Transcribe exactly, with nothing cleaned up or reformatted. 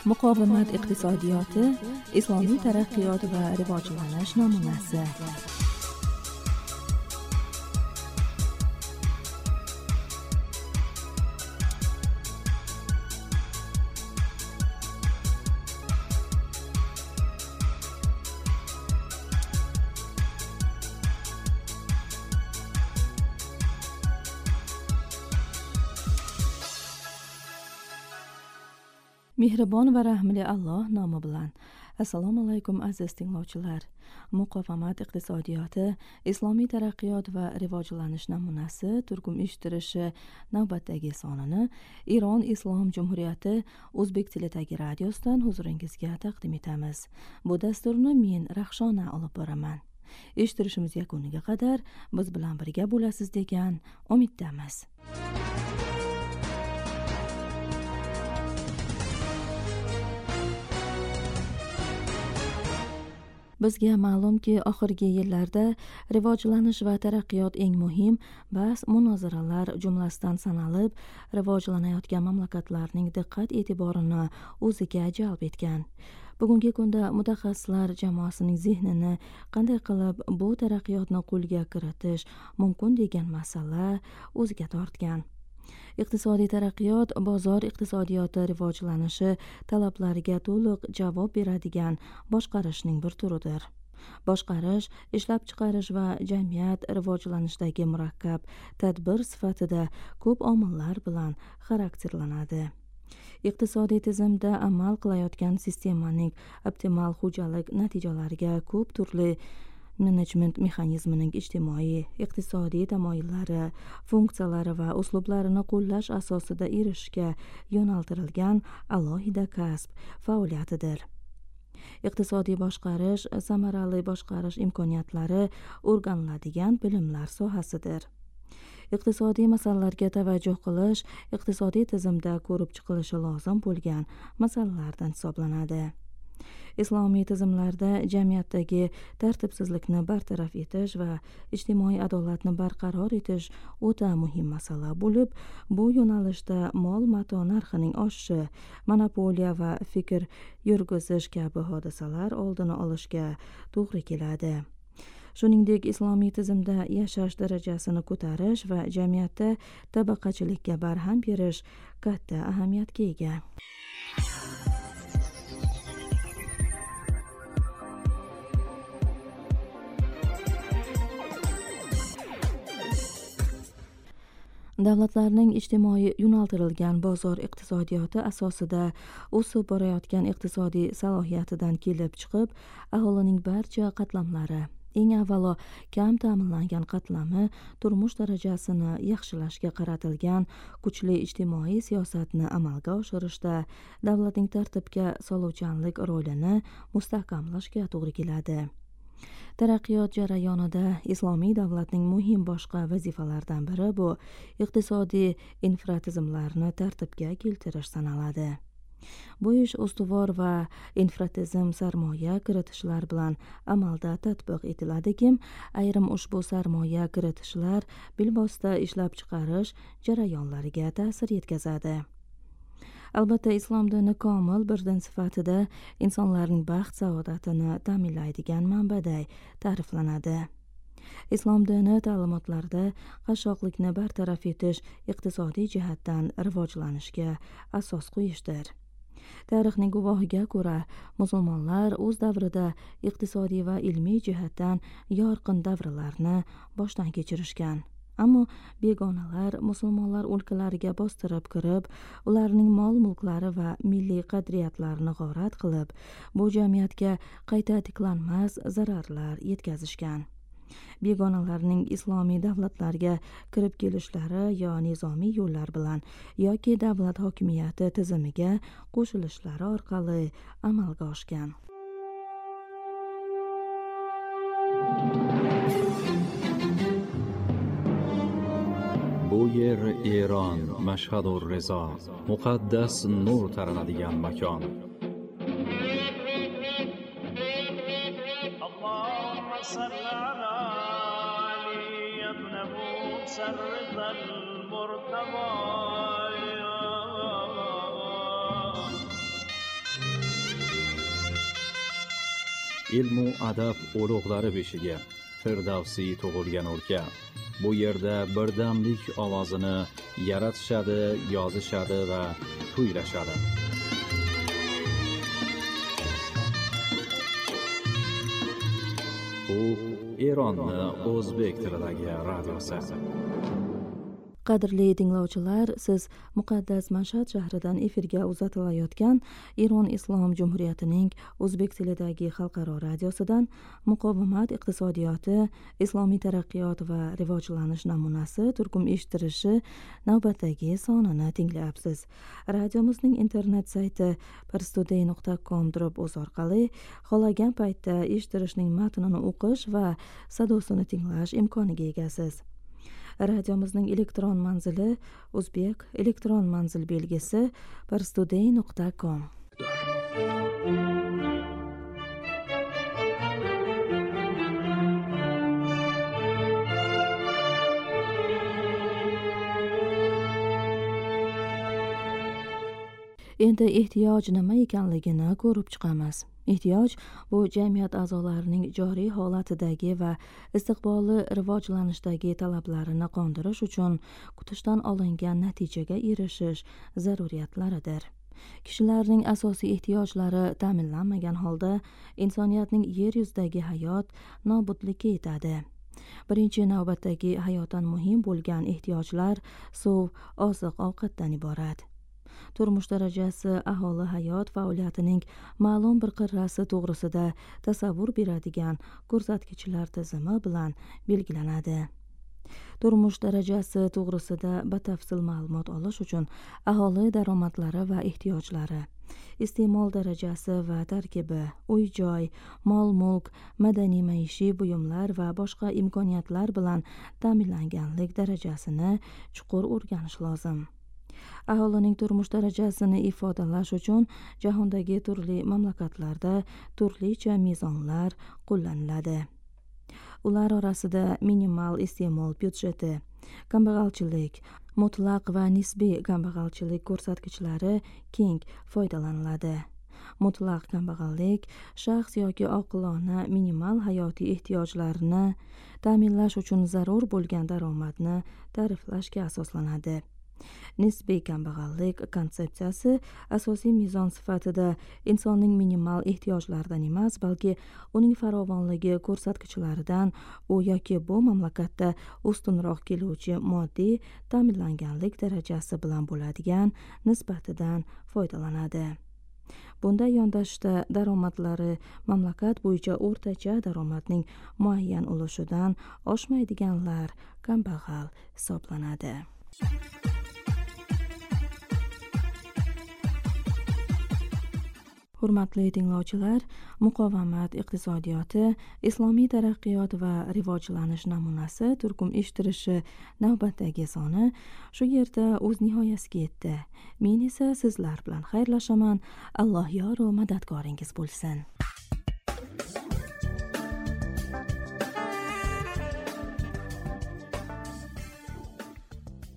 muqovamat iqtisodiyoti, islomiy taraqqiyot va rivojlanish namunasi. Mehribon va rahmli Alloh nomi bilan. Assalomu alaykum aziz tinglovchilar. Muqovamat iqtisodiyoti, islomiy taraqqiyot va rivojlanish namunasi turkum eshittirishi navbatdagi sonini Iron Islom Jumhuriyati o'zbek tilidagi radiosidan huzuringizga taqdim etamiz. Bu dasturni men Rahshona olib boraman. Eshittirishimiz yakuniga qadar biz bilan birga bo'lasiz degan umiddamiz. Bizga ma'lumki, oxirgi yillarda rivojlanish va taraqqiyot eng muhim bahs munozaralar jumlasidan sanalib, rivojlanayotgan mamlakatlarning diqqat e'tiborini o'ziga jalb etgan. Bugungi kunda mutaxassislar jamoasining zehnini qanday qilib bu taraqqiyotni qo'lga kiritish mumkin degan masala o'ziga tortgan. Iqtisodiy taraqqiyot bozor iqtisodiyoti rivojlanishi talablariga to'liq javob beradigan boshqarishning bir turidir. Boshqarish, ishlab chiqarish va jamiyat rivojlanishidagi murakkab tadbir sifatida ko'p omillar bilan xarakterlanadi. Iqtisodiy tizimda amal qilayotgan sistemaning optimal xo'jalik natijalariga ko'p turli menejment mexanizmining ijtimoiy, iqtisodiy tamoyillari, funksiyalari va uslublarini qo'llash asosida erishishga yo'naltirilgan alohida kasb faoliyatidir. Iqtisodiy boshqarish, samarali boshqarish imkoniyatlari o'rganiladigan bilimlar sohasidir. Iqtisodiy masalalarga tavajjuh qilish iqtisodiy tizimda ko'rib chiqilishi lozim bo'lgan masalalardan hisoblanadi. Islomiy tizimlarda jamiyatdagi tartibsizlikni bartaraf etish va ijtimoiy adolatni barqaror etish o'ta muhim masala bo'lib, bu yo'nalishda mol-mato narxining oshishi, monopoliya va fikr yurgizish kabi hodisalar oldini olishga to'g'ri keladi. Shuningdek, islomiy tizimda yashash darajasini ko'tarish va jamiyatda tabaqachilikka barham berish katta ahamiyatga ega. Davlatlarning ijtimoiy yo'naltirilgan bozor iqtisodiyoti asosida o'sib borayotgan iqtisodiy salohiyatidan kelib chiqib, aholining barcha qatlamlari, eng avvalo kam ta'minlangan qatlami turmush darajasini yaxshilashga qaratilgan kuchli ijtimoiy siyosatni amalga oshirishda davlatning tartibga soluvchanlik rolini mustahkamlashga to'g'ri keladi. Taraqqiyot jarayonida islomiy davlatning muhim boshqa vazifalaridan biri bu iqtisodiy infratizimlarni tartibga keltirish sanaladi. Bu ish ustuvor va infratizim sarmoya kiritishlar bilan amalda tatbiq etiladikim, ayrim ushbu sarmoya kiritishlar bilvosita ishlab chiqarish jarayonlariga ta'sir yetkazadi. Albatta, islom dini komil bir din sifatida insonlarning baxt saodatini ta'minlaydigan manbaday ta'riflanadi. Islom dini ta'limotlarida qashshoqlikni bartaraf etish iqtisodiy jihatdan rivojlanishga asos qo'yishdir. Tarixning guvohiga ko'ra, musulmonlar o'z davrida iqtisodiy va ilmiy jihatdan yorqin davrlarni boshdan kechirishgan. Ammo begonalar musulmonlar o'lkalariga bostirib kirib, ularning mol-mulklari va milliy qadriyatlarini g'orat qilib, bu jamiyatga qayta tiklanmas zararlar yetkazishgan. Begonalarning islomiy davlatlarga kirib kelishlari yo nizomiy yo'llar bilan yoki davlat hokimiyati tizimiga qo'shilishlari orqali amalga oshgan. Bu yer Eron, Mashhad va Rizo, muqaddas nur taranadigan makon. ilmu adab ulug'lari beshiga Firdavsiy tug'ilgan o'lka. Bu yerda birdamlik ovozini yaratishadi, yozishadi va kuylashadi. Bu Eronning o'zbek tilidagi radiosi. Qadrli tinglovchilar, siz muqaddas Mashhad shahridan efirga uzatilayotgan Eron Islom Jumhuriyatining o'zbek tilidagi xalqaro radiosidan muqovamat iqtisodiyoti, islomiy taraqqiyot va rivojlanish namunasi turkum eshittirishi navbatdagi sonini tinglayapsiz. Radiomizning internet sayti parstoday nuqta com o'z orqali xohlagan paytda eshittirishning matnini o'qish va sadosini tinglash imkoniga egasiz. Radiomizning elektron manzili o'zbek elektron manzil belgisi parstoday nuqta com. Endi ehtiyoj nima ekanligini ko'rib chiqamiz. Ehtiyoj bu jamiyat a'zolarining joriy holatidagi va istiqbolli rivojlanishdagi talablarini qondirish uchun kutishdan olingan natijaga erishish zaruriyatlaridir. Kishilarning asosiy ehtiyojlari ta'minlanmagan holda insoniyatning yer yuzidagi hayot nobudlikka yetadi. Birinchi navbatdagi hayotdan muhim bo'lgan ehtiyojlar suv, oziq-ovqatdan iborat. Turmush darajasi aholi hayot faoliyatining ma'lum bir qirrasi to'g'risida tasavvur beradigan ko'rsatkichlar tizimi bilan belgilanadi. Turmush darajasi to'g'risida batafsil ma'lumot olish uchun aholi daromadlari va ehtiyojlari, iste'mol darajasi va tarkibi, uy-joy, mol-mulk, madaniy-maishiy buyumlar va boshqa imkoniyatlar bilan ta'minlanganlik darajasini chuqur o'rganish lozim. Aholining turmush darajasini ifodalash uchun jahondagi turli mamlakatlarda turlicha mezonlar qo'llaniladi. Ular orasida minimal iste'mol byudjeti, kambag'alchilik, mutlaq va nisbiy kambag'alchilik ko'rsatkichlari keng foydalaniladi. Mutlaq kambag'allik shaxs yoki oqilona minimal hayotiy ehtiyojlarni ta'minlash uchun zarur bo'lgan daromadni ta'riflashga asoslanadi. Nisbiy kambag'allik konsepsiyasi asosiy mezon sifatida insonning minimal ehtiyojlaridan emas, balki uning farovonligi ko'rsatkichlaridan u yoki bu mamlakatda ustunroq keluvchi moddiy ta'minlanganlik darajasi bilan bo'ladigan nisbatidan foydalanadi. Bunday yondashishda daromadlari mamlakat bo'yicha o'rtacha daromadning muayyan ulushidan oshmaydiganlar kambag'al hisoblanadi. Hurmatli tinglovchilar, muqovamat iqtisodiyoti, islomiy taraqqiyot va rivojlanish namunasi turkum eshittirishi navbatdagi soni shu yerda o'z nihoyasiga yetdi. Men esa sizlar bilan xayrlashaman. Alloh yor va madadkoringiz bo'lsin.